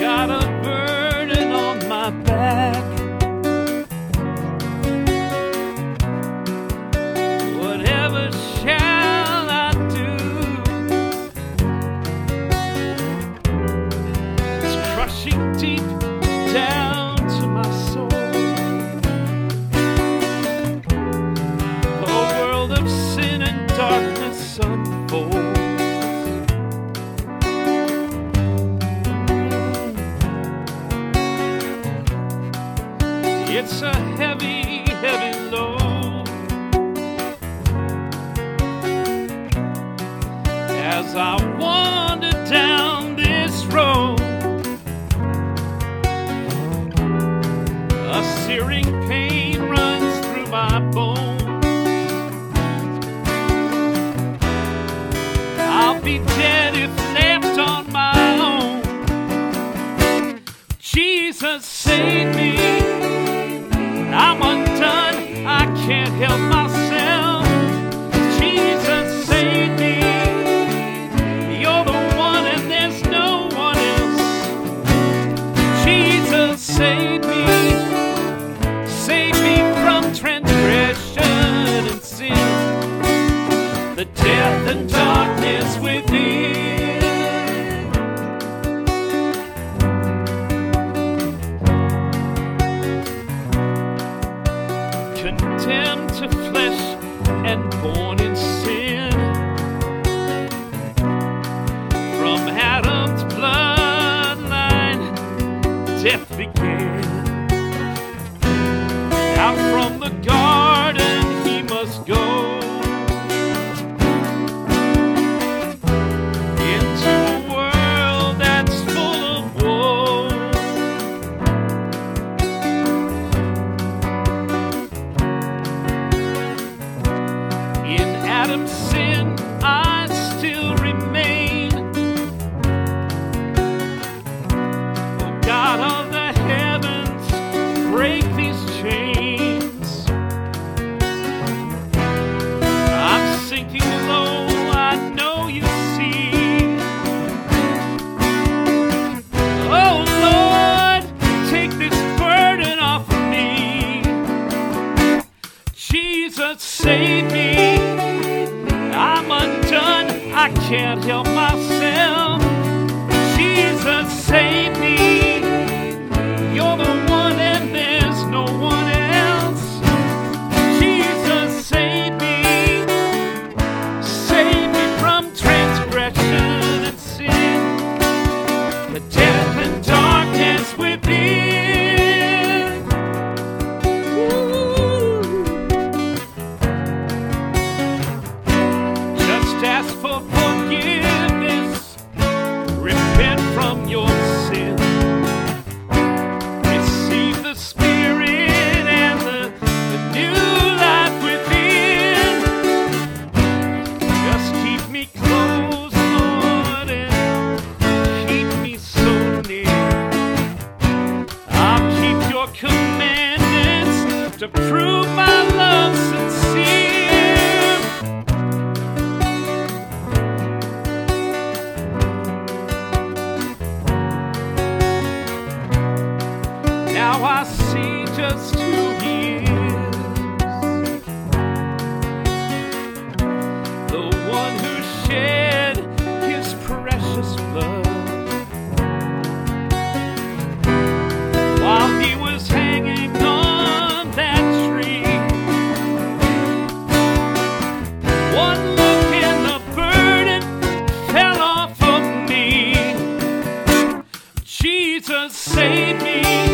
got a burden on my back. Whatever shall I do? It's crushing deep down to my soul. A world of sin and darkness unfolds. It's a heavy, heavy load as I wander down this road. A searing pain runs through my bones. I'll be dead if left on my own. Jesus, save me. I'm undone, I can't help myself. Jesus, save me. You're the one and there's no one else. Jesus, save me. Save me from transgression and sin, the death and darkness within. Condemned to flesh and born in sin, from Adam's bloodline death began. Out from the garden he must go, into a world that's full of woe. In Adam's sin, I still remain. Oh God of the heavens, break these chains. I'm sinking low, I know you see. Oh Lord, take this burden off of me. Jesus, save me. I'm undone, I can't help myself. Jesus, save me. You're the one and there's no one else. Jesus, save me. Save me from transgression and sin, the death and darkness within. Ooh. Just ask for forgiveness, repent from your sin, receive the Spirit and the new life within. Just keep me close, Lord, and keep me so near. I'll keep your commandments to prove my love sincere. Now I see just who he is, the one who shed his precious blood while he was hanging on that tree. One look and the burden fell off of me. Jesus, save me.